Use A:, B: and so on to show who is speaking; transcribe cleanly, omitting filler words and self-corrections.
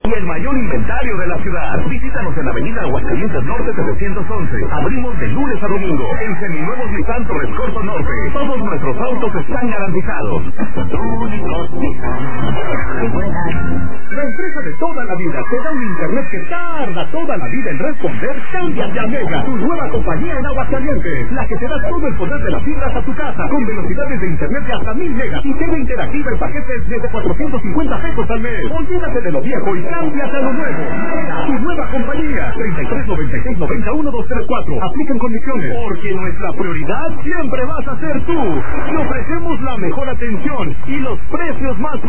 A: y el mayor inventario de la ciudad. Visítanos en la avenida Aguascalientes Norte 711. Abrimos de lunes a domingo. En seminuevos Nissan Torres Corto Norte. Todos nuestros autos están garantizados. La empresa de toda la vida te da un internet que tarda toda la vida en responder. Cámbiate a Mega, tu nueva compañía en Aguascalientes. La que te da todo el poder de las fibras a tu casa. Con velocidades de internet de hasta 1000 megas. Y TV interactiva en paquetes desde 450 pesos al mes. Olvídate de lo viejo y cámbiate a lo nuevo. Mega, tu nueva compañía. 33 96 91 234. Aplican condiciones. Porque nuestra prioridad siempre vas a ser tú. Y ofrecemos la mejor atención y los precios más